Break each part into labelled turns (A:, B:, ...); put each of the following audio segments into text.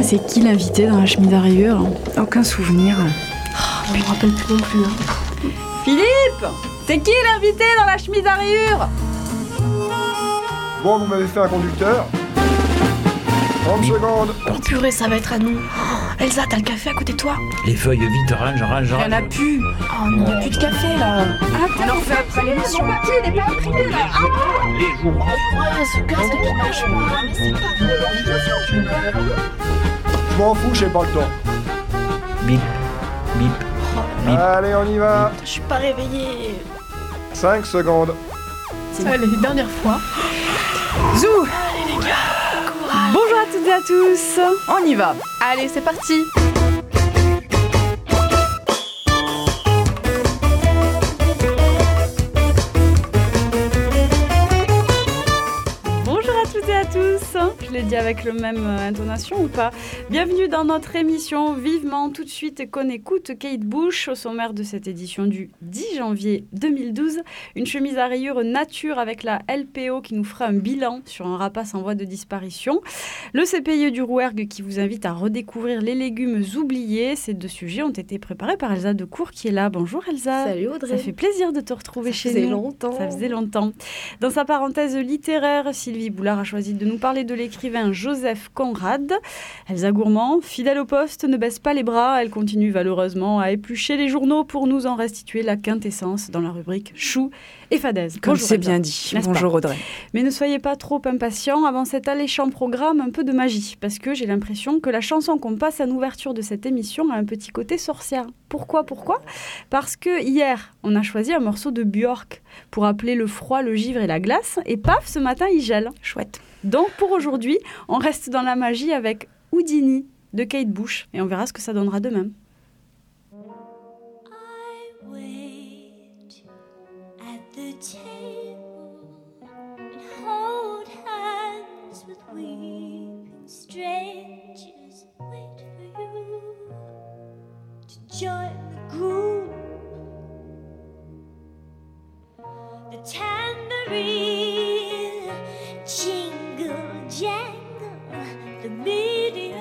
A: C'est qui l'invité dans la chemise à rayures?
B: Aucun souvenir.
A: Je me rappelle plus non plus. Philippe! C'est qui l'invité dans la chemise à rayures?
C: Bon, vous m'avez fait un conducteur. 30 secondes.
A: Oh purée, ça va être à nous. Oh, Elsa, t'as le café à côté de toi?
D: Les feuilles vite, range.
A: Il y en a plus. Oh, il n'y a plus de café là.
B: On en refait après l'émission.
A: Mon papier n'est pas imprimé là.
D: Les jours.
A: Ouais, ce gaz qui marche pas. Mais c'est pas
C: Je m'en fous, j'ai pas le temps.
D: Bip, bip.
C: Allez, on y va.
A: Je suis pas réveillée.
C: 5 secondes.
B: Allez, dernière fois.
A: Zou. Allez les gars. Bonjour à toutes et à tous.
B: On y va. Allez, c'est parti.
A: Bonjour à toutes et à tous. Je l'ai dit avec le même intonation ou pas? Bienvenue dans notre émission Vivement tout de suite qu'on écoute Kate Bush au sommaire de cette édition du 10 janvier 2012. Une chemise à rayures nature avec la LPO qui nous fera un bilan sur un rapace en voie de disparition. Le CPIE du Rouergue qui vous invite à redécouvrir les légumes oubliés. Ces deux sujets ont été préparés par Elsa Decour qui est là. Bonjour Elsa.
E: Salut Audrey.
A: Ça fait plaisir de te retrouver chez nous.
E: Ça
A: faisait longtemps. Dans sa parenthèse littéraire, Sylvie Boulard a choisi de nous parler de l'écrivain Joseph Conrad. Elsa Gourmand, fidèle au poste, ne baisse pas les bras. Elle continue valeureusement à éplucher les journaux pour nous en restituer la quintessence dans la rubrique Chou et Fadaise.
B: Comme
A: Bonjour,
B: c'est
A: Elsa.
B: bien dit.
A: N'est-ce
B: Bonjour
A: pas?
B: Audrey.
A: Mais ne soyez pas trop impatients avant cet alléchant programme, un peu de magie, parce que j'ai l'impression que la chanson qu'on passe à l'ouverture de cette émission a un petit côté sorcière. Pourquoi? Parce que hier, on a choisi un morceau de Björk pour appeler le froid, le givre et la glace, et paf, ce matin, il gèle.
B: Chouette.
A: Donc pour aujourd'hui, on reste dans la magie avec Houdini de Kate Bush, et on verra ce que ça donnera demain.
F: I wait at the table and hold hands with weeping strangers. Wait for you to join the group. The tambourine jingle jangle, the medium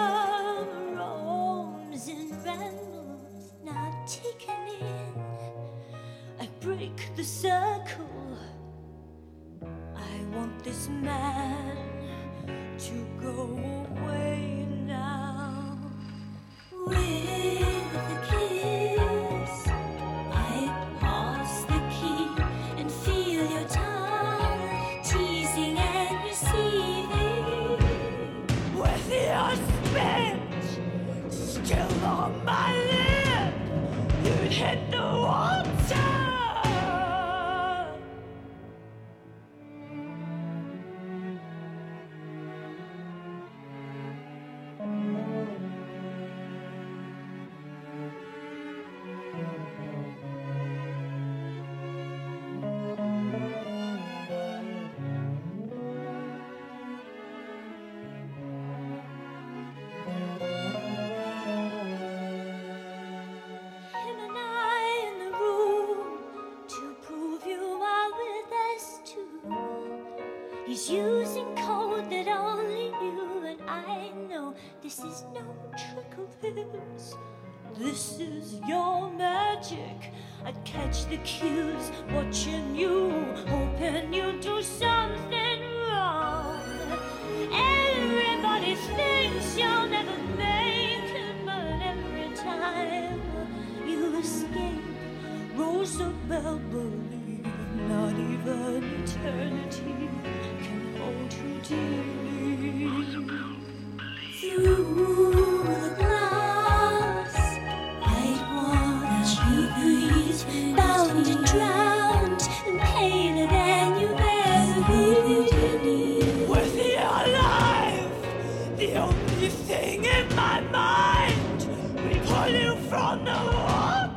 F: roams and rambles, not taken in. I break the circle. I want this man to go away now. With a kiss, I pass the key and feel your tongue teasing and receiving. With your spit still on my lip, you'd hit the water. Him and I in the room to prove you are with us too. He's using code that only you and I know. This is no trick of his. This is your magic. I'd catch the cues, watching you, hoping you'd do something wrong. Everybody thinks you'll never make it, but every time you escape, Rosabelle, believe not even eternity can hold you dearly. Through the glass, I'd wanna breathe, bound and drowned, and paler than you've ever been. With your life, the only thing in my mind, we pull you from the water.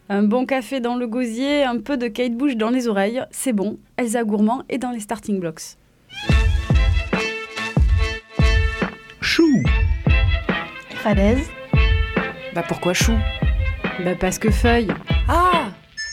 A: Un bon café dans le gosier, un peu de Kate Bush dans les oreilles, c'est bon. Elsa Gourmand est dans les starting blocks.
D: Chou.
B: Falaise.
E: Pourquoi chou?
A: Parce que feuille.
E: Ah!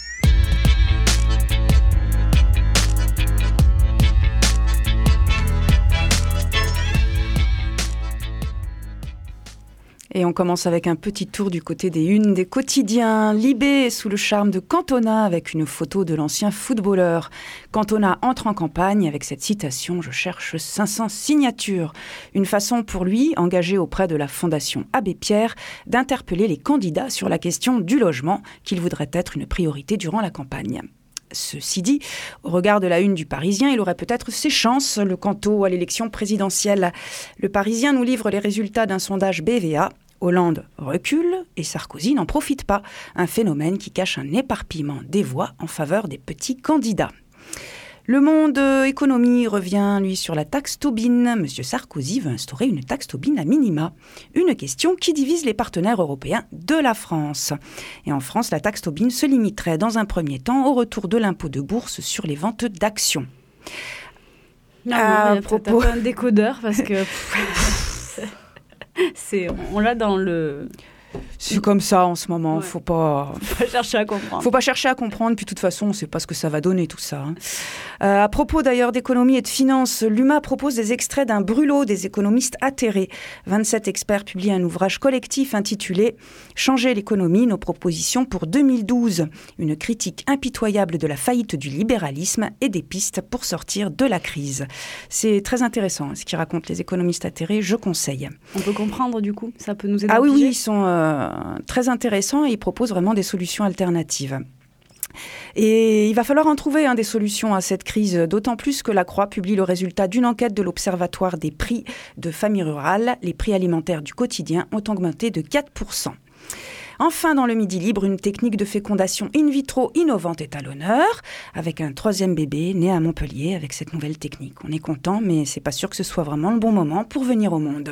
E: Et on commence avec un petit tour du côté des unes des quotidiens. Libé sous le charme de Cantona avec une photo de l'ancien footballeur. Cantona entre en campagne avec cette citation « Je cherche 500 signatures ». Une façon pour lui, engagé auprès de la Fondation Abbé Pierre, d'interpeller les candidats sur la question du logement qu'il voudrait être une priorité durant la campagne. Ceci dit, au regard de la une du Parisien, il aurait peut-être ses chances, le Canto, à l'élection présidentielle. Le Parisien nous livre les résultats d'un sondage BVA. Hollande recule et Sarkozy n'en profite pas. Un phénomène qui cache un éparpillement des voix en faveur des petits candidats. Le Monde Économie revient, lui, sur la taxe Tobin. Monsieur Sarkozy veut instaurer une taxe Tobin à minima. Une question qui divise les partenaires européens de la France. Et en France, la taxe Tobin se limiterait dans un premier temps au retour de l'impôt de bourse sur les ventes d'actions.
A: T'as pas un décodeur parce que... on l'a dans le...
E: C'est comme ça en ce moment,
A: ouais.
E: Faut pas
A: chercher à comprendre.
E: Faut pas chercher à comprendre, puis de toute façon, on ne sait pas ce que ça va donner tout ça. À propos d'ailleurs d'économie et de finances, l'UMA propose des extraits d'un brûlot des économistes atterrés. 27 experts publient un ouvrage collectif intitulé « Changer l'économie, nos propositions pour 2012 ». Une critique impitoyable de la faillite du libéralisme et des pistes pour sortir de la crise. C'est très intéressant ce qu'ils racontent les économistes atterrés, je conseille.
A: On peut comprendre du coup, ça peut nous aider.
E: Ah oui, ils sont très intéressants et ils proposent vraiment des solutions alternatives. Et il va falloir en trouver des solutions à cette crise, d'autant plus que la Croix publie le résultat d'une enquête de l'Observatoire des prix de familles rurales. Les prix alimentaires du quotidien ont augmenté de 4%. Enfin, dans le Midi Libre, une technique de fécondation in vitro innovante est à l'honneur, avec un 3e bébé né à Montpellier avec cette nouvelle technique. On est content, mais c'est pas sûr que ce soit vraiment le bon moment pour venir au monde.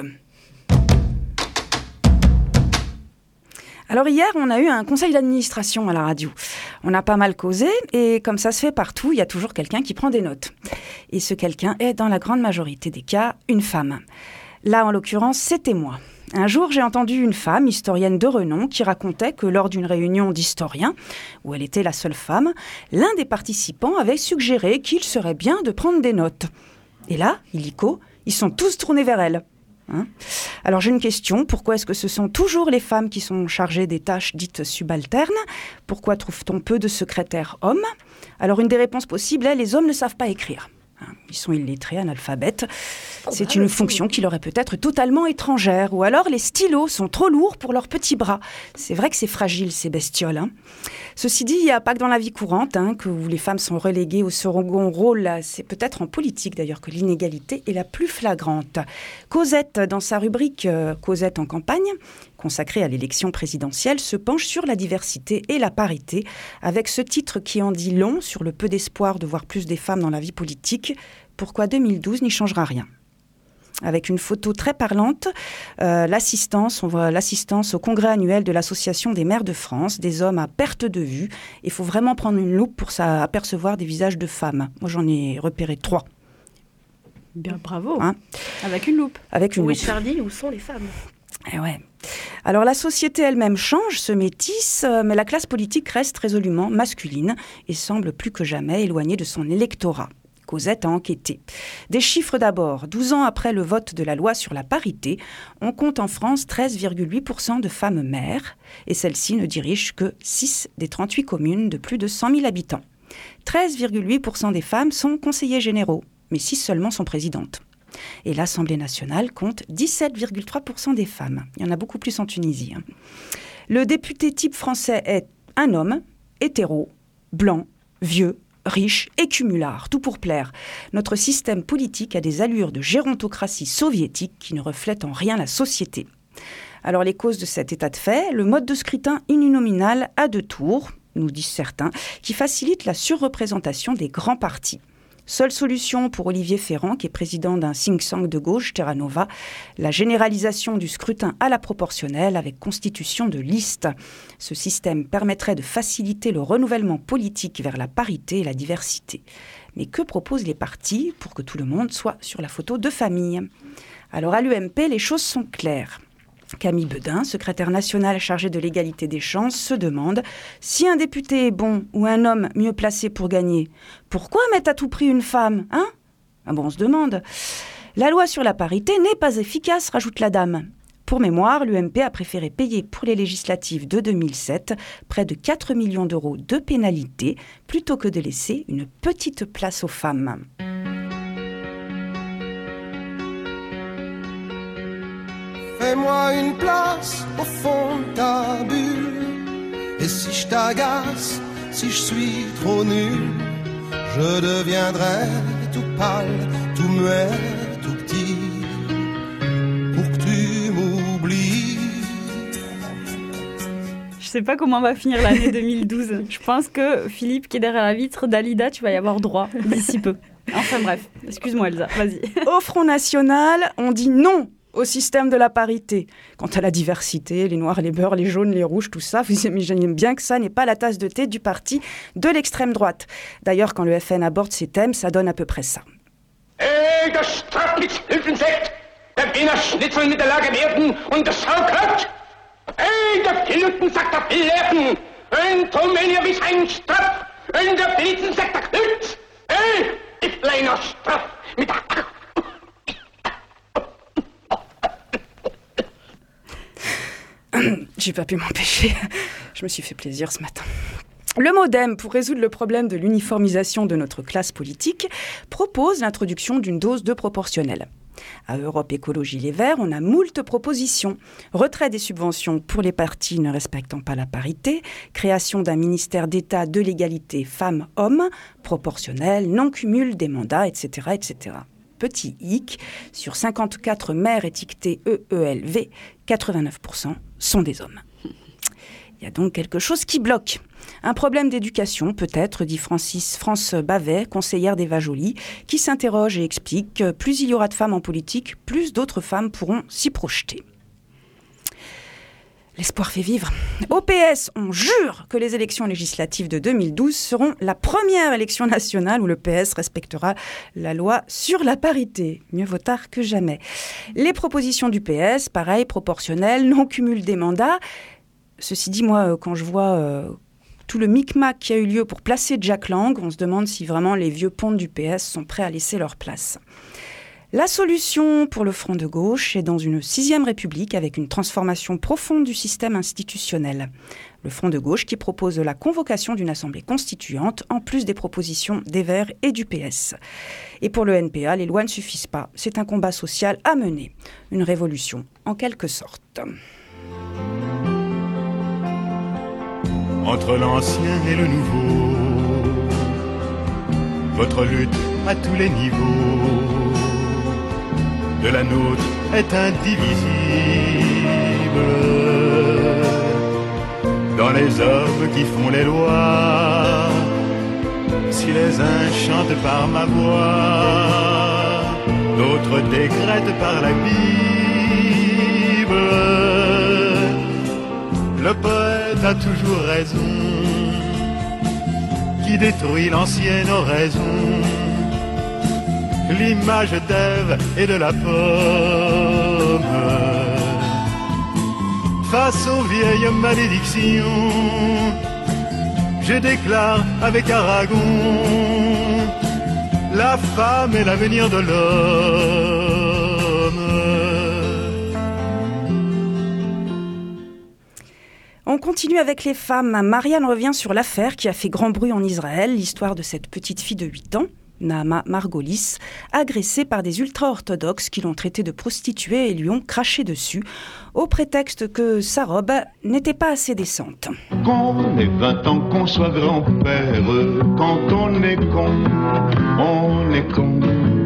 E: Alors hier, on a eu un conseil d'administration à la radio. On a pas mal causé et comme ça se fait partout, il y a toujours quelqu'un qui prend des notes. Et ce quelqu'un est, dans la grande majorité des cas, une femme. Là, en l'occurrence, c'était moi. Un jour, j'ai entendu une femme, historienne de renom, qui racontait que lors d'une réunion d'historiens, où elle était la seule femme, l'un des participants avait suggéré qu'il serait bien de prendre des notes. Et là, illico, ils sont tous tournés vers elle. Alors j'ai une question, pourquoi est-ce que ce sont toujours les femmes qui sont chargées des tâches dites subalternes? Pourquoi trouve-t-on peu de secrétaires hommes? Alors une des réponses possibles est les hommes ne savent pas écrire. Ils sont illettrés, analphabètes. C'est une fonction qui leur est peut-être totalement étrangère. Ou alors les stylos sont trop lourds pour leurs petits bras. C'est vrai que c'est fragile, ces bestioles. Ceci dit, il n'y a pas que dans la vie courante où les femmes sont reléguées au second rôle. C'est peut-être en politique d'ailleurs que l'inégalité est la plus flagrante. Cosette, dans sa rubrique « Cosette en campagne », consacrée à l'élection présidentielle, se penche sur la diversité et la parité, avec ce titre qui en dit long sur le peu d'espoir de voir plus des femmes dans la vie politique. Pourquoi 2012 n'y changera rien? Avec une photo très parlante, on voit l'assistance au congrès annuel de l'Association des maires de France, des hommes à perte de vue. Il faut vraiment prendre une loupe pour apercevoir des visages de femmes. Moi, j'en ai repéré 3.
A: Bien, bravo. Avec une loupe.
E: Avec une loupe.
B: Oui, Charlie, où sont les femmes?
E: Eh ouais. Alors la société elle-même change, se métisse, mais la classe politique reste résolument masculine et semble plus que jamais éloignée de son électorat. Cosette a enquêté. Des chiffres d'abord. 12 ans après le vote de la loi sur la parité, on compte en France 13,8% de femmes maires et celles-ci ne dirigent que 6 des 38 communes de plus de 100 000 habitants. 13,8% des femmes sont conseillers généraux, mais 6 seulement sont présidentes. Et l'Assemblée nationale compte 17,3% des femmes. Il y en a beaucoup plus en Tunisie. Le député type français est un homme, hétéro, blanc, vieux, riche et cumulard, tout pour plaire. Notre système politique a des allures de gérontocratie soviétique qui ne reflètent en rien la société. Alors les causes de cet état de fait, le mode de scrutin uninominal à 2 tours, nous disent certains, qui facilite la surreprésentation des grands partis. Seule solution pour Olivier Ferrand, qui est président d'un think-tank de gauche, Terra Nova, la généralisation du scrutin à la proportionnelle avec constitution de listes. Ce système permettrait de faciliter le renouvellement politique vers la parité et la diversité. Mais que proposent les partis pour que tout le monde soit sur la photo de famille ? Alors à l'UMP, les choses sont claires. Camille Bedin, secrétaire nationale chargée de l'égalité des chances, se demande si un député est bon ou un homme mieux placé pour gagner. Pourquoi mettre à tout prix une femme, hein ? Ah bon, on se demande. La loi sur la parité n'est pas efficace, rajoute la dame. Pour mémoire, l'UMP a préféré payer pour les législatives de 2007 près de 4 millions d'euros de pénalités plutôt que de laisser une petite place aux femmes.
C: Fais-moi une place au fond de ta bulle. Et si je t'agace, si je suis trop nul, je deviendrai tout pâle, tout muet, tout petit, pour que tu m'oublies.
A: Je sais pas comment va finir l'année 2012. Je pense que Philippe, qui est derrière la vitre, Dalida, tu vas y avoir droit d'ici peu. Enfin bref, excuse-moi Elsa, vas-y.
E: Au Front National, on dit non au système de la parité. Quant à la diversité, les noirs, les beurs, les jaunes, les rouges, tout ça, vous imaginez bien que ça n'est pas la tasse de thé du parti de l'extrême droite. D'ailleurs, quand le FN aborde ces thèmes, ça donne à peu près ça.
G: Hey, der Strafblitz-Hilfensekt, der Wiener Schnitzel mit der Lage werden und das Sauerkraut. Hey, der Filtensack der Filleppen, ein Tomenia bis ein Straf, ein der Blitzensack der Knütz. Hey, die kleiner Straf mit der...
E: J'ai pas pu m'empêcher. Je me suis fait plaisir ce matin. Le MoDem, pour résoudre le problème de l'uniformisation de notre classe politique, propose l'introduction d'une dose de proportionnelle. À Europe Écologie Les Verts, on a moult propositions. Retrait des subventions pour les partis ne respectant pas la parité, création d'un ministère d'État de l'égalité femmes-hommes, proportionnel, non-cumul des mandats, etc., etc. Petit hic, sur 54 maires étiquetés EELV, 89% sont des hommes. Il y a donc quelque chose qui bloque. Un problème d'éducation, peut-être, dit France Bavet, conseillère d'Eva Joly, qui s'interroge et explique que plus il y aura de femmes en politique, plus d'autres femmes pourront s'y projeter. L'espoir fait vivre. Au PS, on jure que les élections législatives de 2012 seront la première élection nationale où le PS respectera la loi sur la parité. Mieux vaut tard que jamais. Les propositions du PS, pareil, proportionnelles, non-cumul des mandats. Ceci dit, moi, quand je vois tout le micmac qui a eu lieu pour placer Jack Lang, on se demande si vraiment les vieux pontes du PS sont prêts à laisser leur place. La solution pour le front de gauche est dans une 6e République avec une transformation profonde du système institutionnel. Le front de gauche qui propose la convocation d'une assemblée constituante en plus des propositions des Verts et du PS. Et pour le NPA, les lois ne suffisent pas. C'est un combat social à mener. Une révolution en quelque sorte.
D: Entre l'ancien et le nouveau, votre lutte à tous les niveaux de la nôtre est indivisible. Dans les hommes qui font les lois, si les uns chantent par ma voix, d'autres décrètent par la Bible. Le poète a toujours raison, qui détruit l'ancienne oraison. L'image d'Ève et de la pomme. Face aux vieilles malédictions, je déclare avec Aragon, la femme est l'avenir de l'homme.
E: On continue avec les femmes. Marianne revient sur l'affaire qui a fait grand bruit en Israël, l'histoire de cette petite fille de 8 ans. Naama Margolis, agressée par des ultra-orthodoxes qui l'ont traitée de prostituée et lui ont craché dessus, au prétexte que sa robe n'était pas assez décente.
H: Qu'on ait 20 ans, qu'on soit grand-père, quand on est con, on est con.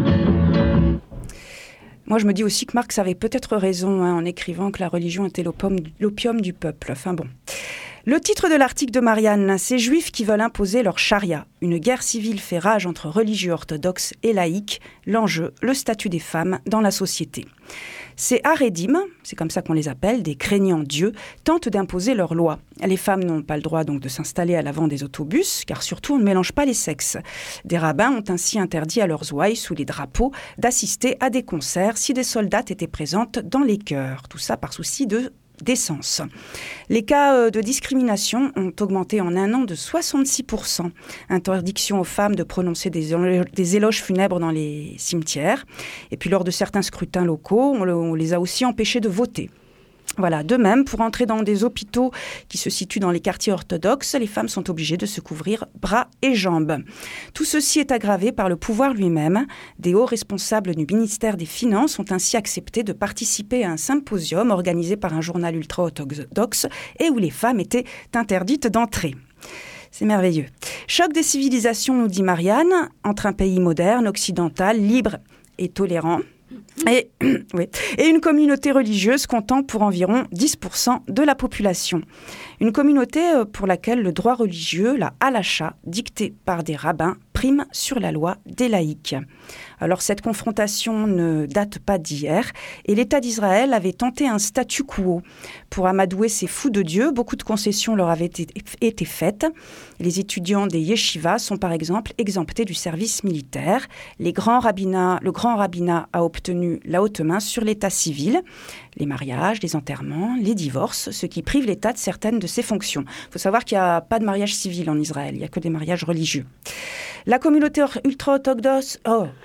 E: Moi, je me dis aussi que Marx avait peut-être raison en écrivant que la religion était l'opium du peuple. Enfin bon. Le titre de l'article de Marianne, c'est « Juifs qui veulent imposer leur charia ». Une guerre civile fait rage entre religieux orthodoxes et laïcs. L'enjeu, le statut des femmes dans la société. Ces haredim, c'est comme ça qu'on les appelle, des craignants Dieu, tentent d'imposer leurs lois. Les femmes n'ont pas le droit donc de s'installer à l'avant des autobus, car surtout on ne mélange pas les sexes. Des rabbins ont ainsi interdit à leurs ouailles, sous les drapeaux, d'assister à des concerts si des soldates étaient présentes dans les chœurs. Tout ça par souci de d'essence. Les cas de discrimination ont augmenté en un an de 66%. Interdiction aux femmes de prononcer des éloges funèbres dans les cimetières. Et puis lors de certains scrutins locaux, on les a aussi empêchés de voter. Voilà. De même, pour entrer dans des hôpitaux qui se situent dans les quartiers orthodoxes, les femmes sont obligées de se couvrir bras et jambes. Tout ceci est aggravé par le pouvoir lui-même. Des hauts responsables du ministère des Finances ont ainsi accepté de participer à un symposium organisé par un journal ultra-orthodoxe et où les femmes étaient interdites d'entrer. C'est merveilleux. Choc des civilisations, nous dit Marianne, entre un pays moderne, occidental, libre et tolérant, et une communauté religieuse comptant pour environ 10% de la population. Une communauté pour laquelle le droit religieux, la halacha, dicté par des rabbins, prime sur la loi des laïcs. Alors cette confrontation ne date pas d'hier et l'État d'Israël avait tenté un statu quo. Pour amadouer ces fous de Dieu, beaucoup de concessions leur avaient été faites. Les étudiants des yeshivas sont par exemple exemptés du service militaire. Le grand rabbinat a obtenu la haute main sur l'état civil, les mariages, les enterrements, les divorces, ce qui prive l'État de certaines de ses fonctions. Il faut savoir qu'il n'y a pas de mariage civil en Israël, il n'y a que des mariages religieux. La communauté ultra-orthodoxe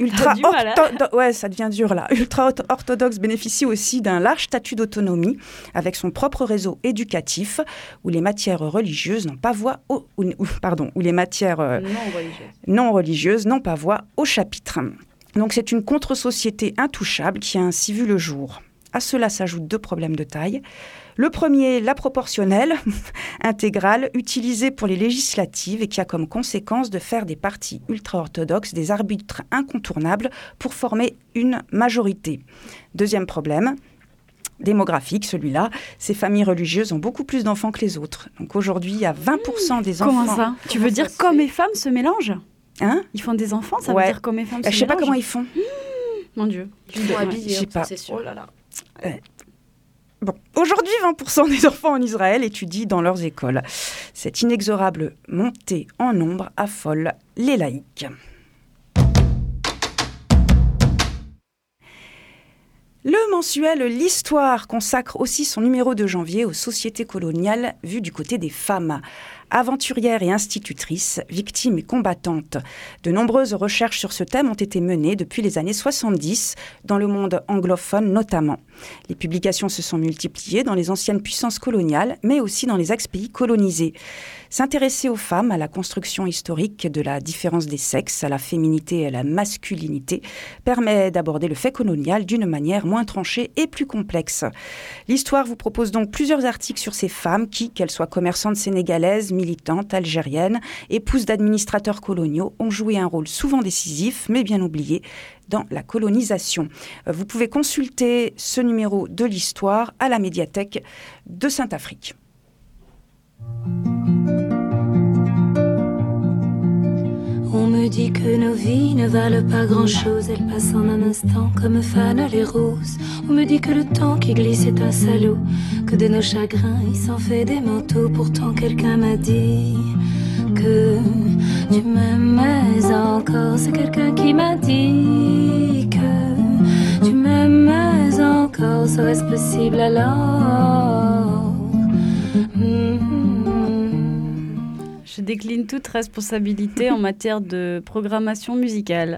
E: bénéficie aussi d'un large statut d'autonomie avec son propre réseau éducatif où les matières religieuses n'ont pas voix où les matières non religieuses n'ont pas voix au chapitre. Donc c'est une contre-société intouchable qui a ainsi vu le jour. À cela s'ajoutent 2 problèmes de taille. Le premier, la proportionnelle intégrale utilisée pour les législatives et qui a comme conséquence de faire des partis ultra-orthodoxes des arbitres incontournables pour former une majorité. Deuxième problème, démographique, celui-là, ces familles religieuses ont beaucoup plus d'enfants que les autres. Donc aujourd'hui, il y a 20% des enfants...
A: Comment ça ? Tu veux dire qu'hommes et femmes se mélangent ?
E: Hein ?
A: Ils font des enfants, ça veut dire qu'hommes et femmes se mélangent ?
E: Je sais pas comment ils font.
A: Mon Dieu.
E: Je sais pas.
A: C'est sûr. Oh là là.
E: Bon. Aujourd'hui, 20% des enfants en Israël étudient dans leurs écoles. Cette inexorable montée en nombre affole les laïcs. Le mensuel L'Histoire consacre aussi son numéro de janvier aux sociétés coloniales vues du côté des femmes. Aventurières et institutrices, victimes et combattantes. De nombreuses recherches sur ce thème ont été menées depuis les années 70, dans le monde anglophone notamment. Les publications se sont multipliées dans les anciennes puissances coloniales, mais aussi dans les ex-pays colonisés. S'intéresser aux femmes, à la construction historique de la différence des sexes, à la féminité et à la masculinité, permet d'aborder le fait colonial d'une manière moins tranchée et plus complexe. L'Histoire vous propose donc plusieurs articles sur ces femmes qui, qu'elles soient commerçantes sénégalaises, militantes, algériennes, épouses d'administrateurs coloniaux, ont joué un rôle souvent décisif, mais bien oublié, dans la colonisation. Vous pouvez consulter ce numéro de l'Histoire à la médiathèque de Saint-Afrique.
I: On me dit que nos vies ne valent pas grand-chose, elles passent en un instant comme fanent les roses. On me dit que le temps qui glisse est un salaud, que de nos chagrins il s'en fait des manteaux. Pourtant quelqu'un m'a dit que tu m'aimais encore. C'est quelqu'un qui m'a dit que tu m'aimais encore. Serait-ce possible alors?
A: Je décline toute responsabilité en matière de programmation musicale.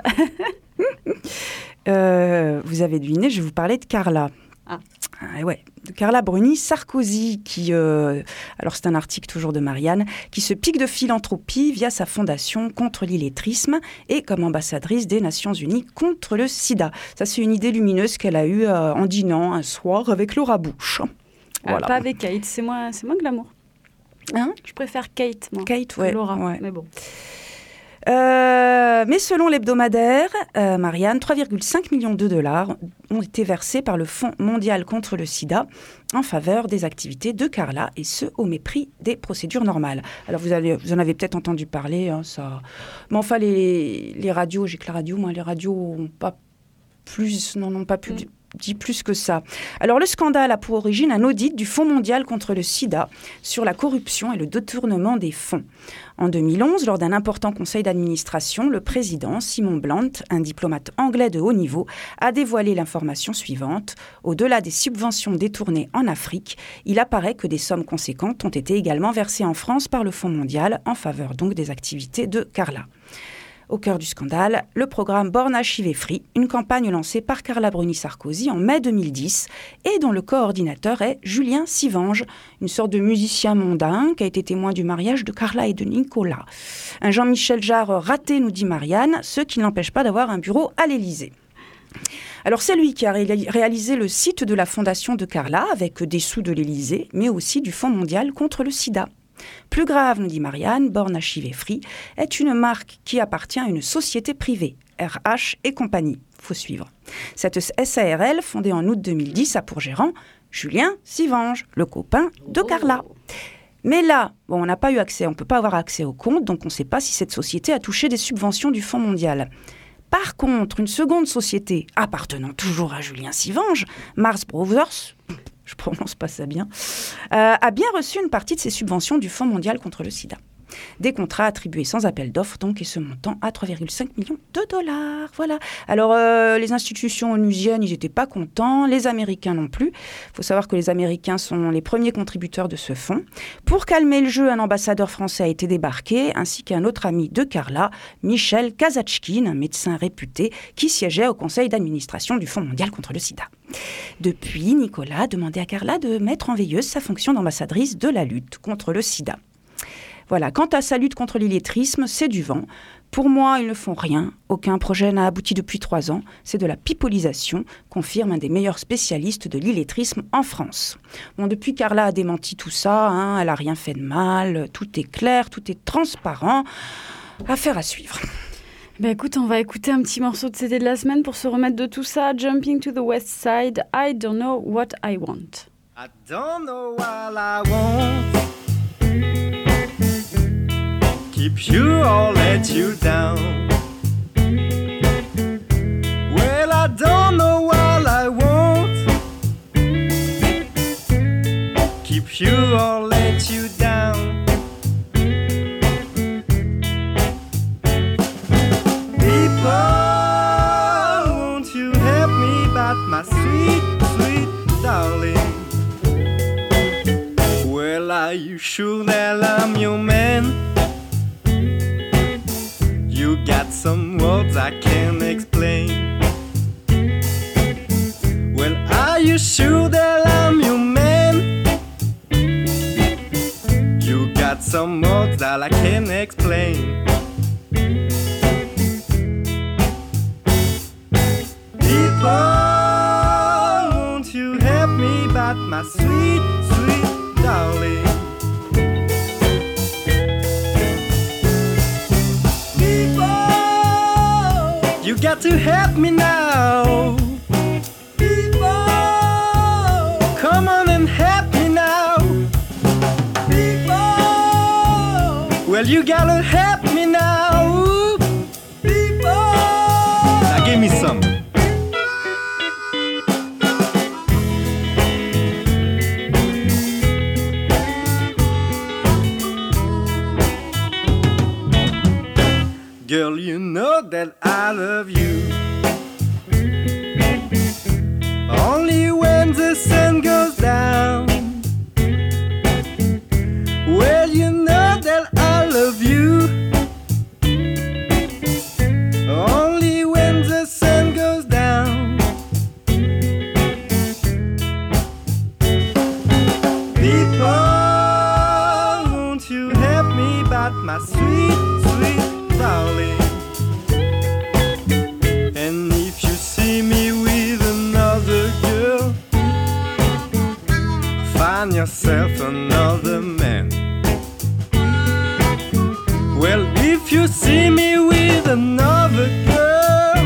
E: Vous avez deviné, je vais vous parler de Carla. Ouais, de Carla Bruni-Sarkozy, qui, alors c'est un article toujours de Marianne, qui se pique de philanthropie via sa fondation contre l'illettrisme et comme ambassadrice des Nations Unies contre le sida. Ça, c'est une idée lumineuse qu'elle a eue en dînant un soir avec Laura Bush. Voilà.
A: Pas avec Kate, c'est moins glamour.
E: Hein ?
A: Je préfère Kate, moi.
E: Kate, ouais.
A: Laura,
E: ouais.
A: mais bon.
E: Mais selon l'hebdomadaire, Marianne, 3,5 millions de dollars ont été versés par le Fonds mondial contre le sida en faveur des activités de Carla, et ce, au mépris des procédures normales. Alors, vous en avez peut-être entendu parler, ça... Mais enfin, les radios, j'ai que la radio, moi, les radios n'ont pas dit plus que ça. Alors, le scandale a pour origine un audit du Fonds mondial contre le sida sur la corruption et le détournement des fonds. En 2011, lors d'un important conseil d'administration, le président, Simon Blunt, un diplomate anglais de haut niveau, a dévoilé l'information suivante. Au-delà des subventions détournées en Afrique, il apparaît que des sommes conséquentes ont été également versées en France par le Fonds mondial en faveur donc des activités de Carla. Au cœur du scandale, le programme Born HIV-Free, une campagne lancée par Carla Bruni-Sarkozy en mai 2010 et dont le coordinateur est Julien Sivange, une sorte de musicien mondain qui a été témoin du mariage de Carla et de Nicolas. Un Jean-Michel Jarre raté, nous dit Marianne, ce qui ne l'empêche pas d'avoir un bureau à l'Élysée. Alors c'est lui qui a réalisé le site de la fondation de Carla avec des sous de l'Élysée, mais aussi du Fonds mondial contre le sida. Plus grave, nous dit Marianne, Born HIV-Free est une marque qui appartient à une société privée, RH et compagnie. Faut suivre. Cette SARL, fondée en août 2010, a pour gérant Julien Sivange, le copain de Carla. Mais là, on n'a pas eu accès, on ne peut pas avoir accès au compte, donc on ne sait pas si cette société a touché des subventions du Fonds mondial. Par contre, une seconde société, appartenant toujours à Julien Sivange, Mars Brothers, je prononce pas ça bien, a bien reçu une partie de ses subventions du Fonds mondial contre le sida. Des contrats attribués sans appel d'offres, donc, et ce montant à 3,5 millions de dollars. Voilà. Alors, les institutions onusiennes, ils n'étaient pas contents, les Américains non plus. Il faut savoir que les Américains sont les premiers contributeurs de ce fonds. Pour calmer le jeu, un ambassadeur français a été débarqué, ainsi qu'un autre ami de Carla, Michel Kazatchkine, un médecin réputé, qui siégeait au conseil d'administration du Fonds mondial contre le sida. Depuis, Nicolas a demandé à Carla de mettre en veilleuse sa fonction d'ambassadrice de la lutte contre le sida. Voilà, quant à sa lutte contre l'illettrisme, c'est du vent. Pour moi, ils ne font rien. Aucun projet n'a abouti depuis 3 ans. C'est de la pipolisation, confirme un des meilleurs spécialistes de l'illettrisme en France. Bon, depuis, Carla a démenti tout ça. Elle n'a rien fait de mal. Tout est clair, tout est transparent. Affaire à suivre.
A: Écoute, on va écouter un petit morceau de CD de la semaine pour se remettre de tout ça. Jumping to the West Side, I don't know what I want.
C: I don't know what I want. Keep you or let you down. Well, I don't know what I want. Keep you or let you down. People, won't you help me back my sweet, sweet darling? Well, are you sure that I'm your man? You got some words I can't explain. Well, are you sure that I'm your man? You got some words that I can't explain. People, won't you help me back my sweet, sweet darling? You got to help me now. People, come on and help me now. People, well, you gotta help me now. People, now give me some. Girl, you know that I love you. Only when the sun goes down. Well, you know that I love you. Only when the sun goes down. People, won't you help me back my sweet, sweet darling? And if you see me with another girl, find yourself another man. Well, if
J: you see me with another girl,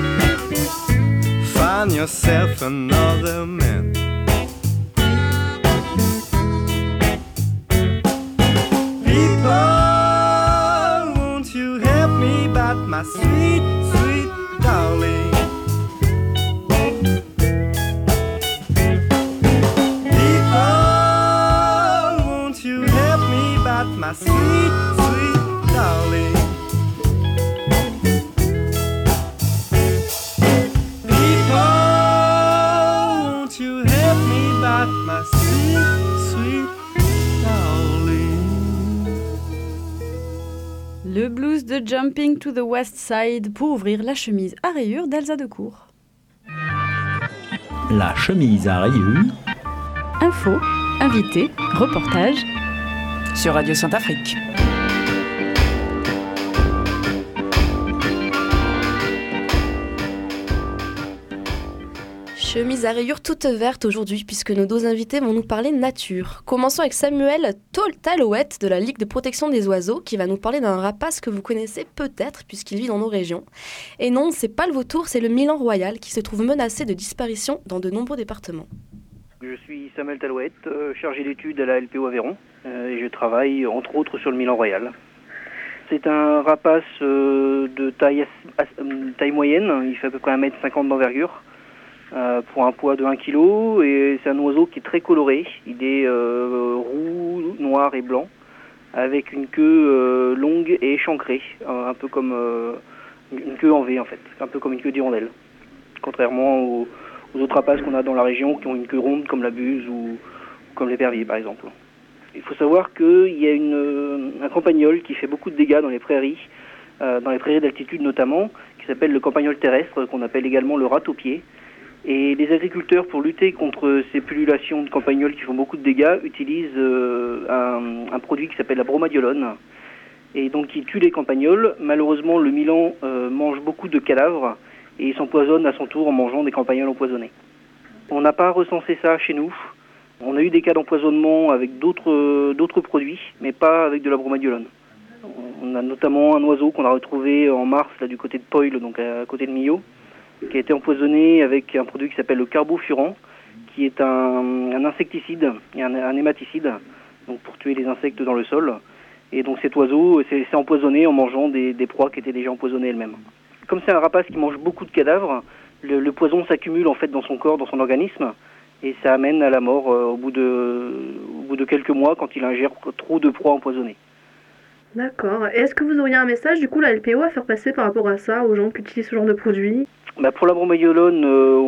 J: find yourself another man. People, won't you help me back, my sweet, sweet darling? People, won't you help me back, my sweet, sweet darling? People, won't you help me back, my sweet, sweet darling?
A: Le blues de Jumping to the West Side pour ouvrir la chemise à rayures d'Elsa Decour.
K: La chemise à rayures.
A: Info, invité, reportage.
E: Sur Radio Saint-Afrique.
B: Chemise à rayures toute verte aujourd'hui puisque nos deux invités vont nous parler nature. Commençons avec Samuel Talouette de la Ligue de protection des oiseaux qui va nous parler d'un rapace que vous connaissez peut-être puisqu'il vit dans nos régions. Et non, c'est pas le vautour, c'est le milan royal qui se trouve menacé de disparition dans de nombreux départements.
L: Je suis Samuel Talouette, chargé d'études à la LPO Aveyron et je travaille entre autres sur le milan royal. C'est un rapace de taille moyenne, il fait à peu près 1,50 m d'envergure. Pour un poids de 1 kg et c'est un oiseau qui est très coloré. Il est roux, noir et blanc avec une queue longue et échancrée, un peu comme une queue en V en fait, un peu comme une queue d'hirondelle. Contrairement aux autres rapaces qu'on a dans la région qui ont une queue ronde comme la buse ou comme l'épervier par exemple. Il faut savoir qu'il y a un campagnol qui fait beaucoup de dégâts dans les prairies d'altitude notamment, qui s'appelle le campagnol terrestre, qu'on appelle également le rate-au-pied. Et les agriculteurs, pour lutter contre ces pullulations de campagnols qui font beaucoup de dégâts, utilisent un produit qui s'appelle la bromadiolone, et donc qui tue les campagnols. Malheureusement, le milan mange beaucoup de cadavres, et il s'empoisonne à son tour en mangeant des campagnols empoisonnés. On n'a pas recensé ça chez nous. On a eu des cas d'empoisonnement avec d'autres produits, mais pas avec de la bromadiolone. On a notamment un oiseau qu'on a retrouvé en mars, là, du côté de Poil, donc à côté de Millau, qui a été empoisonné avec un produit qui s'appelle le carbofuran, qui est un insecticide et un hématicide, donc pour tuer les insectes dans le sol. Et donc cet oiseau s'est empoisonné en mangeant des proies qui étaient déjà empoisonnées elles-mêmes. Comme c'est un rapace qui mange beaucoup de cadavres, le poison s'accumule en fait dans son corps, dans son organisme, et ça amène à la mort au bout de quelques mois quand il ingère trop de proies empoisonnées.
M: D'accord. Et est-ce que vous auriez un message, du coup, la LPO à faire passer par rapport à ça, aux gens qui utilisent ce genre de produits ?
L: Pour la bromadiolone,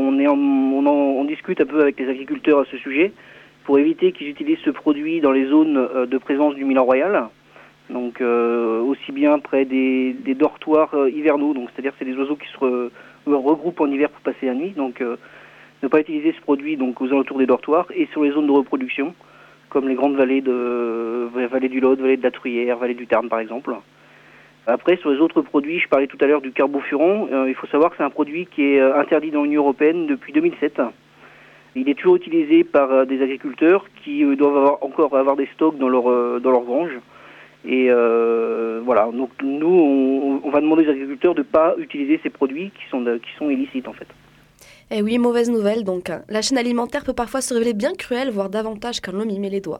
L: on discute un peu avec les agriculteurs à ce sujet pour éviter qu'ils utilisent ce produit dans les zones de présence du milan royal. Donc aussi bien près des dortoirs hivernaux, donc c'est-à-dire que c'est des oiseaux qui se regroupent en hiver pour passer la nuit. Donc ne pas utiliser ce produit donc aux alentours des dortoirs et sur les zones de reproduction, comme les grandes vallées vallée du Lot, vallée de la Truyère, vallée du Tarn par exemple. Après, sur les autres produits, je parlais tout à l'heure du carbofuran. Il faut savoir que c'est un produit qui est interdit dans l'Union européenne depuis 2007. Il est toujours utilisé par des agriculteurs qui doivent encore avoir des stocks dans leur grange. Et voilà, donc nous, on va demander aux agriculteurs de ne pas utiliser ces produits qui sont illicites en fait.
B: Eh oui, mauvaise nouvelle donc. La chaîne alimentaire peut parfois se révéler bien cruelle, voire davantage quand l'homme y met les doigts.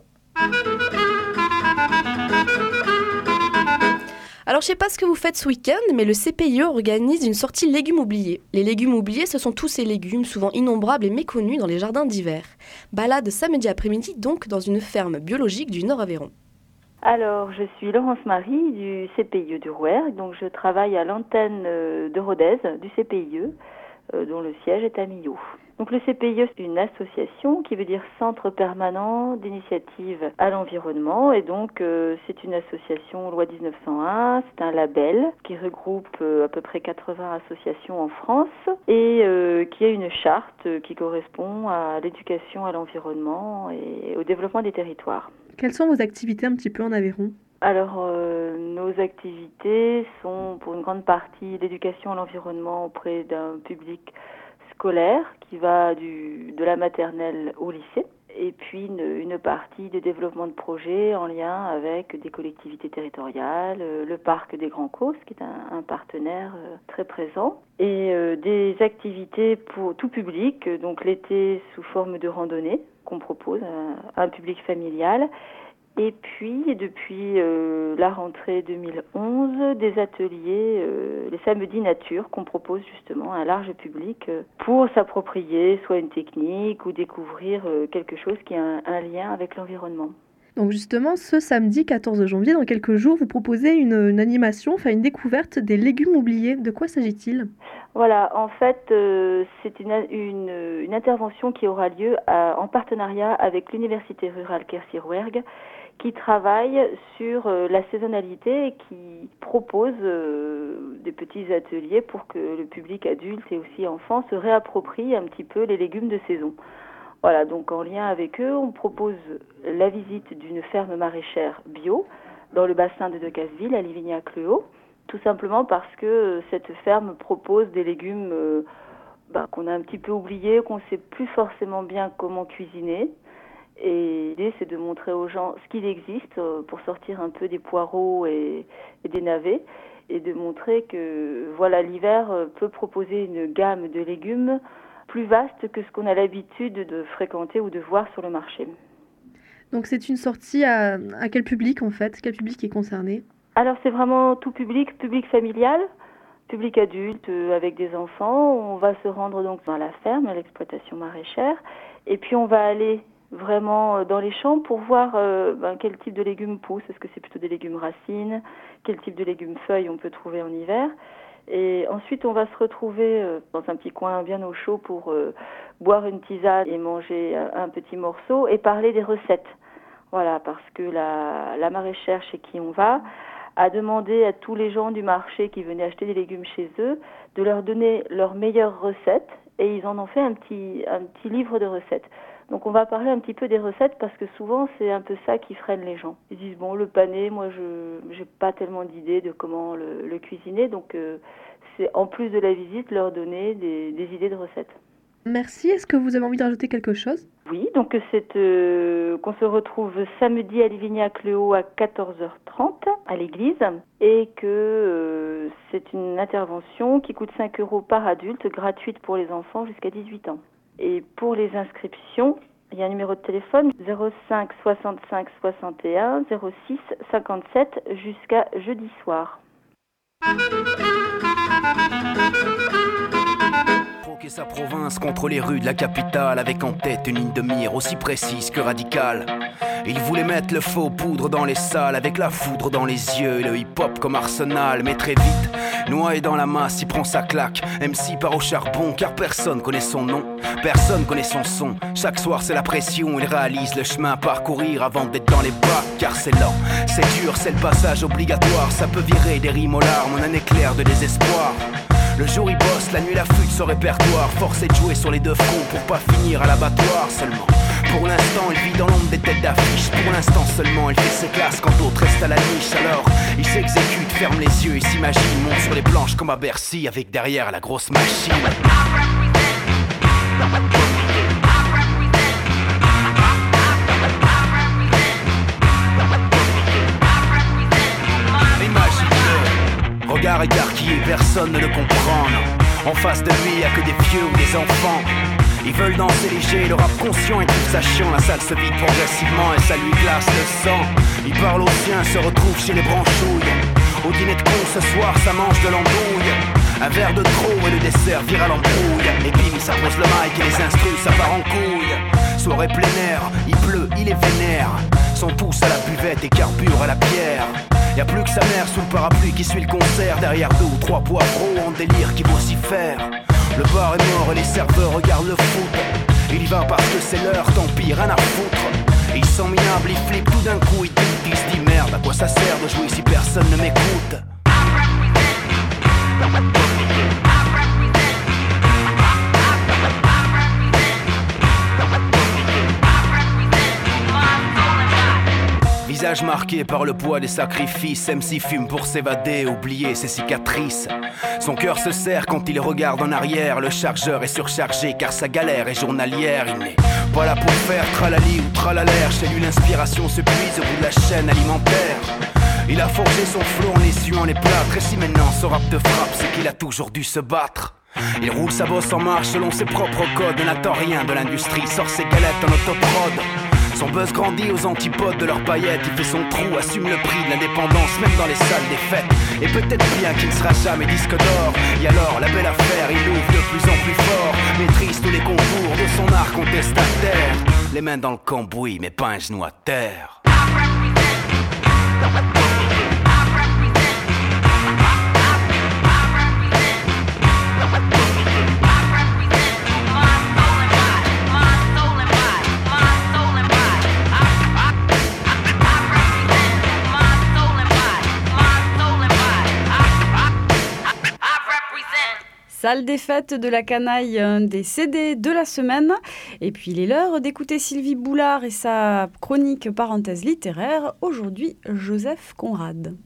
B: Alors je sais pas ce que vous faites ce week-end, mais le CPIE organise une sortie légumes oubliés. Les légumes oubliés, ce sont tous ces légumes souvent innombrables et méconnus dans les jardins d'hiver. Balade samedi après-midi donc dans une ferme biologique du Nord Aveyron.
N: Alors je suis Laurence Marie du CPIE du Rouergue, donc je travaille à l'antenne de Rodez du CPIE, dont le siège est à Millau. Donc le CPIE, c'est une association qui veut dire Centre permanent d'initiative à l'environnement, et donc c'est une association loi 1901, c'est un label qui regroupe à peu près 80 associations en France et qui a une charte qui correspond à l'éducation à l'environnement et au développement des territoires.
M: Quelles sont vos activités un petit peu en Aveyron ?
N: Alors, nos activités sont pour une grande partie l'éducation à l'environnement auprès d'un public scolaire qui va de la maternelle au lycée. et puis une partie de développement de projets en lien avec des collectivités territoriales, le parc des Grands Causses, qui est un partenaire très présent, et des activités pour tout public, donc l'été sous forme de randonnée qu'on propose à un public familial. Et puis, depuis la rentrée 2011, des ateliers, les samedis nature, qu'on propose justement à un large public pour s'approprier soit une technique ou découvrir quelque chose qui a un lien avec l'environnement.
M: Donc justement, ce samedi 14 janvier, dans quelques jours, vous proposez une animation, enfin une découverte des légumes oubliés. De quoi s'agit-il ?
N: Voilà, en fait, c'est une intervention qui aura lieu en partenariat avec l'Université rurale Quercy-Rouergue, qui travaille sur la saisonnalité et qui propose des petits ateliers pour que le public adulte et aussi enfant se réapproprie un petit peu les légumes de saison. Voilà, donc en lien avec eux, on propose la visite d'une ferme maraîchère bio dans le bassin de Decazeville à Livignac-le-Haut, tout simplement parce que cette ferme propose des légumes qu'on a un petit peu oubliés, qu'on ne sait plus forcément bien comment cuisiner. Et l'idée, c'est de montrer aux gens ce qu'il existe pour sortir un peu des poireaux et des navets et de montrer que voilà, l'hiver peut proposer une gamme de légumes plus vaste que ce qu'on a l'habitude de fréquenter ou de voir sur le marché.
M: Donc c'est une sortie à quel public en fait ? Quel public est concerné ?
N: Alors c'est vraiment tout public, public familial, public adulte avec des enfants. On va se rendre donc dans la ferme, à l'exploitation maraîchère, et puis on va aller vraiment dans les champs pour voir quel type de légumes poussent. Est-ce que c'est plutôt des légumes racines? Quel type de légumes feuilles on peut trouver en hiver? Et ensuite, on va se retrouver dans un petit coin bien au chaud pour boire une tisane et manger un petit morceau et parler des recettes. Voilà, parce que la maraîchère chez qui on va a demandé à tous les gens du marché qui venaient acheter des légumes chez eux de leur donner leurs meilleures recettes et ils en ont fait un petit livre de recettes. Donc on va parler un petit peu des recettes parce que souvent c'est un peu ça qui freine les gens. Ils disent bon, le pané, moi je n'ai pas tellement d'idées de comment le cuisiner, donc c'est en plus de la visite leur donner des idées de recettes.
M: Merci, est-ce que vous avez envie de rajouter quelque chose ?
N: Oui, donc c'est qu'on se retrouve samedi à Livignac-le-Haut à 14h30 à l'église et que c'est une intervention qui coûte 5 € par adulte, gratuite pour les enfants jusqu'à 18 ans. Et pour les inscriptions, il y a un numéro de téléphone 05 65 61 06 57 jusqu'à jeudi soir.
K: Troquer sa province contre les rues de la capitale avec en tête une ligne de mire aussi précise que radicale. Il voulait mettre le faux poudre dans les salles avec la foudre dans les yeux et le hip-hop comme arsenal. Mais très vite, noyé dans la masse, il prend sa claque. MC part au charbon car personne connaît son nom, personne connaît son son. Chaque soir c'est la pression, il réalise le chemin à parcourir avant d'être dans les bacs. Car c'est lent, c'est dur, c'est le passage obligatoire. Ça peut virer des rimes aux larmes en un éclair de désespoir. Le jour il bosse, la nuit il affûte son répertoire. Forcé de jouer sur les deux fronts pour pas finir à l'abattoir seulement. Pour l'instant il vit dans l'ombre des têtes d'affiche. Pour l'instant seulement il fait ses classes quand d'autres restent à la niche. Alors il s'exécute, ferme les yeux et s'imagine. Monte sur les planches comme à Bercy avec derrière la grosse machine. Regard écarquillé, personne ne le comprend. En face de lui, y'a que des vieux ou des enfants. Ils veulent danser léger, le rap conscient et trouve ça chiant. La salle se vide progressivement et ça lui glace le sang. Il parle aux siens, se retrouve chez les branchouilles. Au dîner de con ce soir, ça mange de l'andouille. Un verre de trop et le dessert vire à l'embrouille. Et bim, ça pose le mic et les instrus, ça part en couille. Soirée plein air, il pleut, il est vénère. Son pouce à la buvette et carbure à la bière. Y'a plus que sa mère sous le parapluie qui suit le concert. Derrière 2 ou 3 poivreaux en délire qui vont s'y faire. Le bar est mort et les serveurs regardent le foot. Il y va parce que c'est l'heure, tant pis, rien à foutre. Il sent minable, il flippe tout d'un coup, il se dit merde, à quoi ça sert de jouer si personne ne m'écoute. visage marqué par le poids des sacrifices. MC fume pour s'évader, oublier ses cicatrices. Son cœur se serre quand il regarde en arrière. Le chargeur est surchargé car sa galère est journalière. Il n'est pas là pour faire tralali ou tralalaire. Chez lui l'inspiration se puise au bout de la chaîne alimentaire. Il a forgé son flot en essuyant les plâtres. Et si maintenant son rap te frappe, c'est qu'il a toujours dû se battre. Il roule sa bosse en marche selon ses propres codes. N'attend rien de l'industrie, sort ses galettes en autoprod. Son buzz grandit aux antipodes de leurs paillettes. Il fait son trou, assume le prix de l'indépendance, même dans les salles des fêtes. Et peut-être bien qu'il ne sera jamais disque d'or. Et alors, la belle affaire, il ouvre de plus en plus fort. Maîtrise tous les concours de son art contestataire. Les mains dans le cambouis, mais pas un genou à terre.
A: Salle des fêtes de la canaille des CD de la semaine. Et puis il est l'heure d'écouter Sylvie Boulard et sa chronique parenthèse littéraire. Aujourd'hui, Joseph Conrad.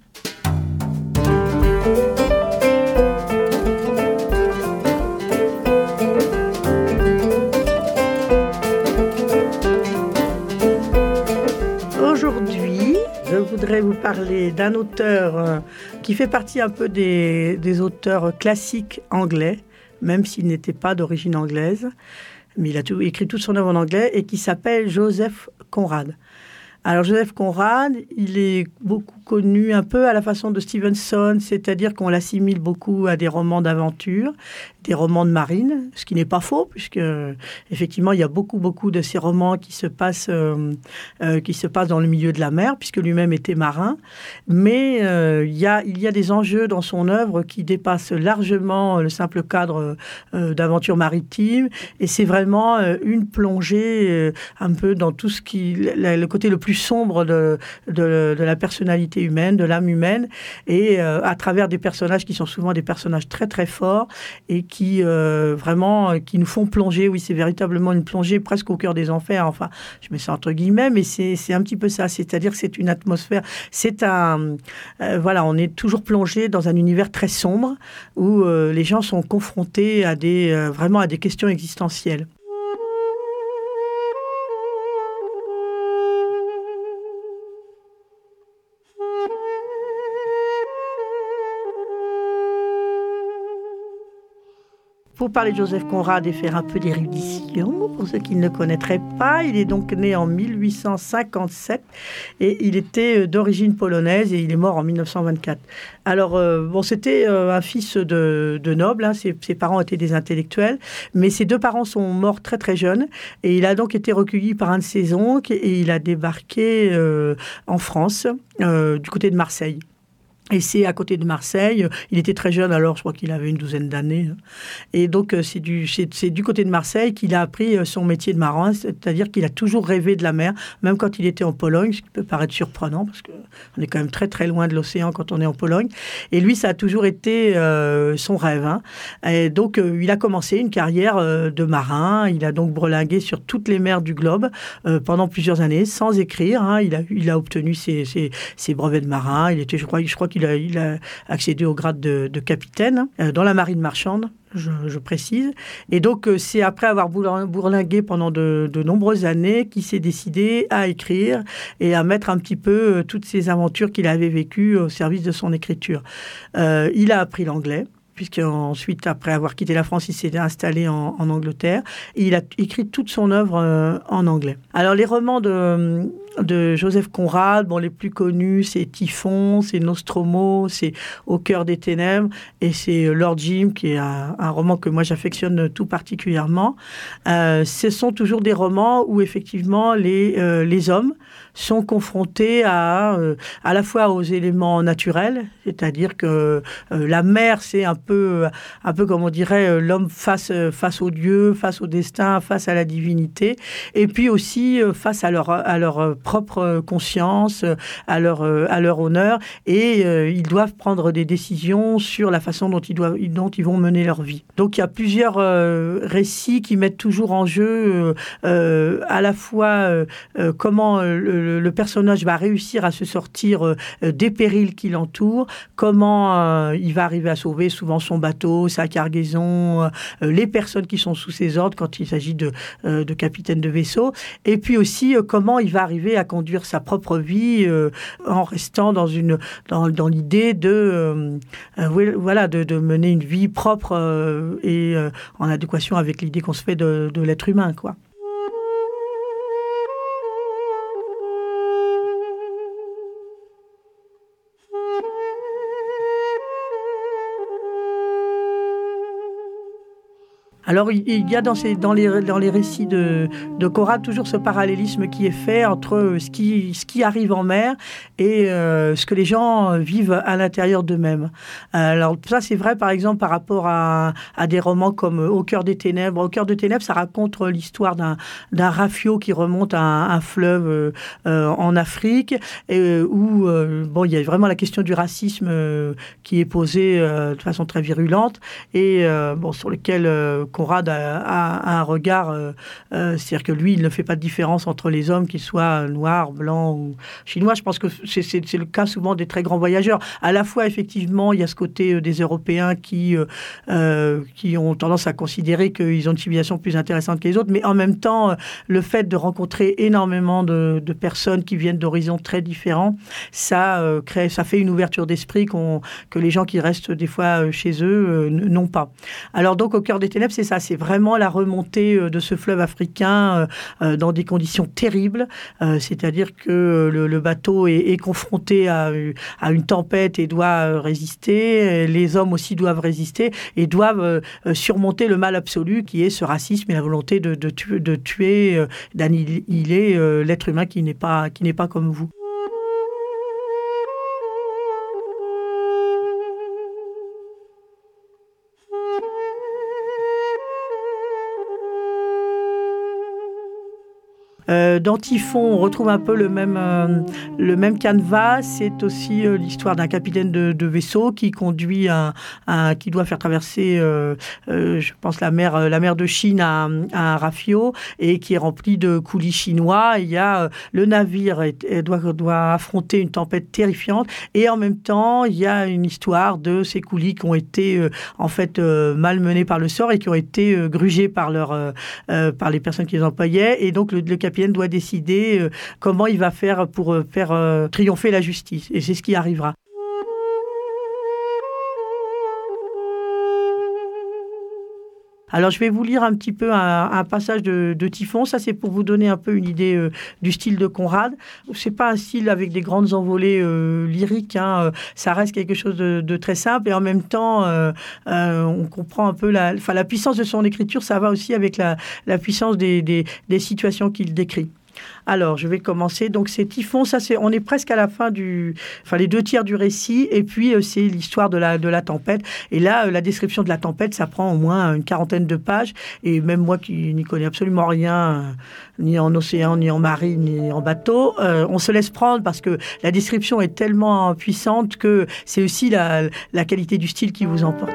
O: Aujourd'hui, je voudrais vous parler d'un auteur qui fait partie un peu des auteurs classiques anglais, même s'il n'était pas d'origine anglaise, mais il a écrit toute son œuvre en anglais, et qui s'appelle Joseph Conrad. Alors Joseph Conrad, il est beaucoup connu un peu à la façon de Stevenson, c'est-à-dire qu'on l'assimile beaucoup à des romans d'aventure, des romans de marine, ce qui n'est pas faux, puisque effectivement il y a beaucoup de ces romans qui se passent dans le milieu de la mer, puisque lui-même était marin. Mais il y a des enjeux dans son œuvre qui dépassent largement le simple cadre d'aventure maritime, et c'est vraiment une plongée un peu dans tout ce qui le côté le plus sombre de la personnalité humaine, de l'âme humaine, et à travers des personnages qui sont souvent des personnages très très forts et qui vraiment qui nous font plonger. Oui, c'est véritablement une plongée presque au cœur des enfers. Enfin, je mets ça entre guillemets, mais c'est un petit peu ça. C'est-à-dire que c'est une atmosphère. C'est voilà, on est toujours plongé dans un univers très sombre où les gens sont confrontés à vraiment à des questions existentielles. Pour parler de Joseph Conrad et faire un peu d'érudition, pour ceux qui ne le connaîtraient pas, il est donc né en 1857 et il était d'origine polonaise et il est mort en 1924. Alors, c'était un fils de noble, hein, ses parents étaient des intellectuels, mais ses deux parents sont morts très très jeunes et il a donc été recueilli par un de ses oncles et il a débarqué en France, du côté de Marseille. Et c'est à côté de Marseille. Il était très jeune alors, je crois qu'il avait une douzaine d'années. Et donc, c'est du côté de Marseille qu'il a appris son métier de marin, c'est-à-dire qu'il a toujours rêvé de la mer, même quand il était en Pologne, ce qui peut paraître surprenant, parce qu'on est quand même très très loin de l'océan quand on est en Pologne. Et lui, ça a toujours été son rêve. Hein. Et donc, il a commencé une carrière de marin. Il a donc brelingué sur toutes les mers du globe pendant plusieurs années, sans écrire. Hein. Il a obtenu ses brevets de marin. Je crois qu'il a accédé au grade de capitaine dans la marine marchande, je précise. Et donc, c'est après avoir bourlingué pendant de nombreuses années qu'il s'est décidé à écrire et à mettre un petit peu toutes ces aventures qu'il avait vécues au service de son écriture. Il a appris l'anglais, puisqu'ensuite, après avoir quitté la France, il s'est installé en Angleterre. Et il a écrit toute son œuvre en anglais. Alors, les romans de Joseph Conrad, les plus connus, c'est Typhon, c'est Nostromo, c'est Au cœur des ténèbres, et c'est Lord Jim, qui est un roman que moi j'affectionne tout particulièrement. Ce sont toujours des romans où effectivement les hommes sont confrontés à la fois aux éléments naturels, c'est-à-dire que la mer, c'est un peu comme on dirait l'homme face au Dieu, face au destin, face à la divinité, et puis aussi face à leur propre conscience, à leur honneur, et ils doivent prendre des décisions sur la façon dont ils vont mener leur vie. Donc il y a plusieurs récits qui mettent toujours en jeu à la fois comment le personnage va réussir à se sortir des périls qui l'entourent, comment il va arriver à sauver souvent son bateau, sa cargaison, les personnes qui sont sous ses ordres quand il s'agit de capitaine de vaisseau, et puis aussi comment il va arriver à conduire sa propre vie en restant dans l'idée de mener une vie propre et en adéquation avec l'idée qu'on se fait de l'être humain, quoi. Alors, il y a dans les récits de Conrad toujours ce parallélisme qui est fait entre ce qui arrive en mer et ce que les gens vivent à l'intérieur d'eux-mêmes. Alors, ça, c'est vrai, par exemple, par rapport à des romans comme Au cœur des ténèbres. Au cœur des ténèbres, ça raconte l'histoire d'un rafio qui remonte à un fleuve en Afrique, où il y a vraiment la question du racisme qui est posée de façon très virulente et sur lequel Conrad a un regard, c'est-à-dire que lui, il ne fait pas de différence entre les hommes, qu'ils soient noirs, blancs ou chinois. Je pense que c'est le cas souvent des très grands voyageurs. À la fois, effectivement, il y a ce côté des Européens qui ont tendance à considérer qu'ils ont une civilisation plus intéressante que les autres, mais en même temps, le fait de rencontrer énormément de personnes qui viennent d'horizons très différents, ça fait une ouverture d'esprit que les gens qui restent des fois chez eux n'ont pas. Alors donc, Au cœur des ténèbres, c'est ça, c'est vraiment la remontée de ce fleuve africain dans des conditions terribles, c'est-à-dire que le bateau est confronté à une tempête et doit résister, les hommes aussi doivent résister et doivent surmonter le mal absolu qui est ce racisme et la volonté de tuer, d'annihiler l'être humain qui n'est pas comme vous. Dans Typhon, on retrouve un peu le même canevas. C'est aussi l'histoire d'un capitaine de vaisseau qui conduit qui doit faire traverser, je pense, la mer de Chine à un rafio et qui est rempli de coulis chinois. Il y a le navire doit affronter une tempête terrifiante et en même temps, il y a une histoire de ces coulis qui ont été malmenés par le sort et qui ont été grugés par les personnes qui les employaient. Et donc, le capitaine doit décider comment il va faire pour faire triompher la justice. Et c'est ce qui arrivera. Alors, je vais vous lire un petit peu un passage de Typhon. Ça, c'est pour vous donner un peu une idée du style de Conrad. C'est pas un style avec des grandes envolées lyriques. Ça reste quelque chose de très simple. Et en même temps, on comprend un peu la puissance de son écriture. Ça va aussi avec la puissance des situations qu'il décrit. Alors, je vais commencer. Donc, c'est Typhon. On est presque à la fin les 2 tiers du récit. Et puis, c'est l'histoire de la tempête. Et là, la description de la tempête, ça prend au moins une 40aine de pages. Et même moi qui n'y connais absolument rien, ni en océan, ni en marine, ni en bateau, on se laisse prendre parce que la description est tellement puissante que c'est aussi la qualité du style qui vous emporte.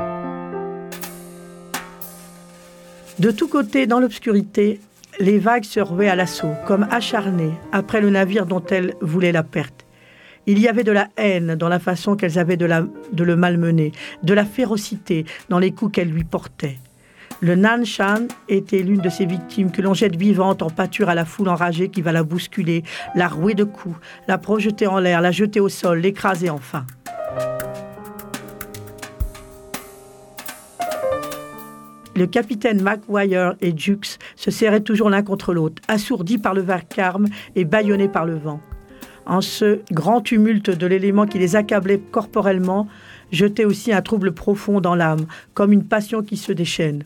O: De tous côtés, dans l'obscurité, les vagues se ruaient à l'assaut, comme acharnées, après le navire dont elles voulaient la perte. Il y avait de la haine dans la façon qu'elles avaient de le malmener, de la férocité dans les coups qu'elles lui portaient. Le Nan Shan était l'une de ces victimes que l'on jette vivante en pâture à la foule enragée qui va la bousculer, la rouer de coups, la projeter en l'air, la jeter au sol, l'écraser enfin. Le capitaine McGuire et Jukes se serraient toujours l'un contre l'autre, assourdis par le vacarme et bâillonnés par le vent. En ce grand tumulte de l'élément qui les accablait corporellement, jetait aussi un trouble profond dans l'âme, comme une passion qui se déchaîne.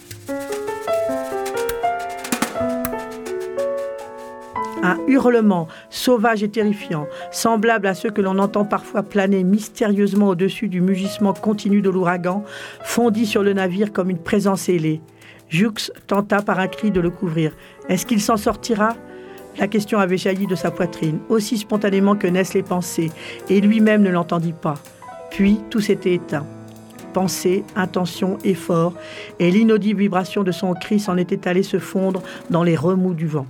O: Un hurlement sauvage et terrifiant, semblable à ceux que l'on entend parfois planer mystérieusement au-dessus du mugissement continu de l'ouragan, fondit sur le navire comme une présence ailée. Jukes tenta par un cri de le couvrir. Est-ce qu'il s'en sortira ? La question avait jailli de sa poitrine, aussi spontanément que naissent les pensées, et lui-même ne l'entendit pas. Puis tout s'était éteint. Pensée, intention, effort, et l'inaudible vibration de son cri s'en était allée se fondre dans les remous du vent.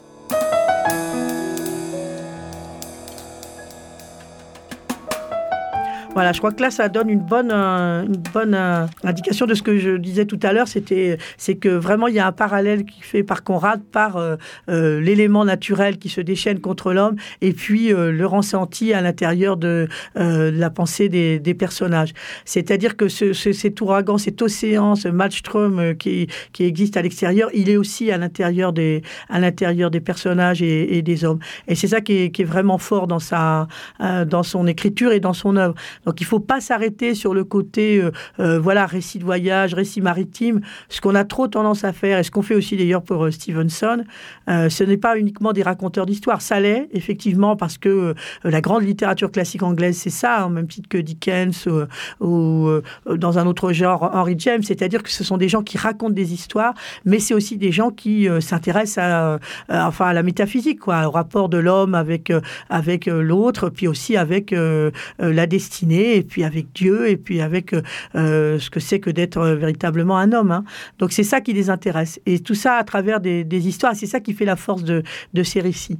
O: Voilà, je crois que là, ça donne une bonne indication de ce que je disais tout à l'heure. C'est que vraiment, il y a un parallèle qui est fait par Conrad, par l'élément naturel qui se déchaîne contre l'homme, et puis le ressenti à l'intérieur de la pensée des personnages. C'est-à-dire que cet ouragan, cet océan, ce maelstrom qui existe à l'extérieur, il est aussi à l'intérieur des personnages et des hommes. Et c'est ça qui est vraiment fort dans son écriture et dans son œuvre. Donc il ne faut pas s'arrêter sur le côté récit de voyage, récit maritime. Ce qu'on a trop tendance à faire, et ce qu'on fait aussi d'ailleurs pour Stevenson, ce n'est pas uniquement des raconteurs d'histoire. Ça l'est, effectivement, parce que la grande littérature classique anglaise, c'est ça, au même titre que Dickens ou dans un autre genre, Henry James. C'est-à-dire que ce sont des gens qui racontent des histoires, mais c'est aussi des gens qui s'intéressent à la métaphysique, quoi, au rapport de l'homme avec l'autre, puis aussi avec la destinée, et puis avec Dieu, et puis avec ce que c'est que d'être véritablement un homme. Hein. Donc c'est ça qui les intéresse. Et tout ça à travers des histoires. C'est ça qui fait la force de ces récits.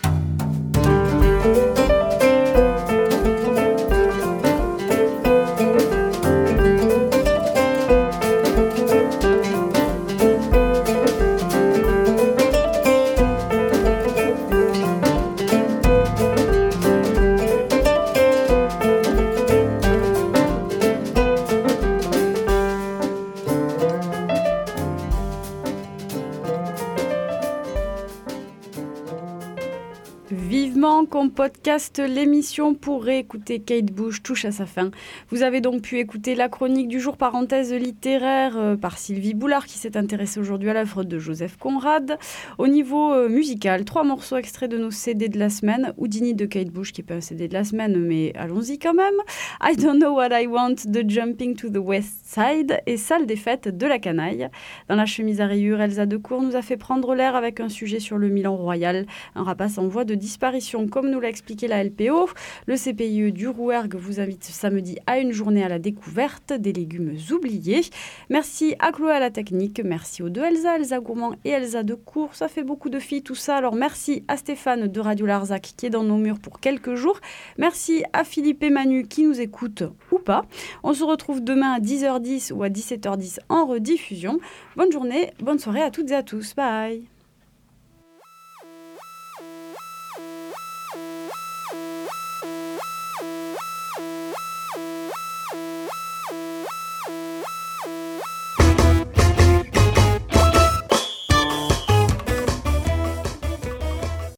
A: Qu'on podcast l'émission pour réécouter Kate Bush touche à sa fin. Vous avez donc pu écouter la chronique du jour, parenthèse littéraire, par Sylvie Boulard qui s'est intéressée aujourd'hui à l'œuvre de Joseph Conrad. Au niveau musical, 3 morceaux extraits de nos CD de la semaine. Houdini de Kate Bush qui est pas un CD de la semaine, mais allons-y quand même. I Don't Know What I Want de Jumping to the West Side et Salle des Fêtes de La Canaille. Dans la chemise à rayures, Elsa Decour nous a fait prendre l'air avec un sujet sur le Milan Royal, un rapace en voie de disparition. Comme nous l'a expliqué la LPO, le CPIE du Rouergue vous invite samedi à une journée à la découverte des légumes oubliés. Merci à Chloé à la technique, merci aux deux Elsa Gourmand et Elsa Decour. Ça fait beaucoup de filles tout ça, alors merci à Stéphane de Radio Larzac qui est dans nos murs pour quelques jours. Merci à Philippe et Manu qui nous écoutent ou pas. On se retrouve demain à 10h10 ou à 17h10 en rediffusion. Bonne journée, bonne soirée à toutes et à tous. Bye.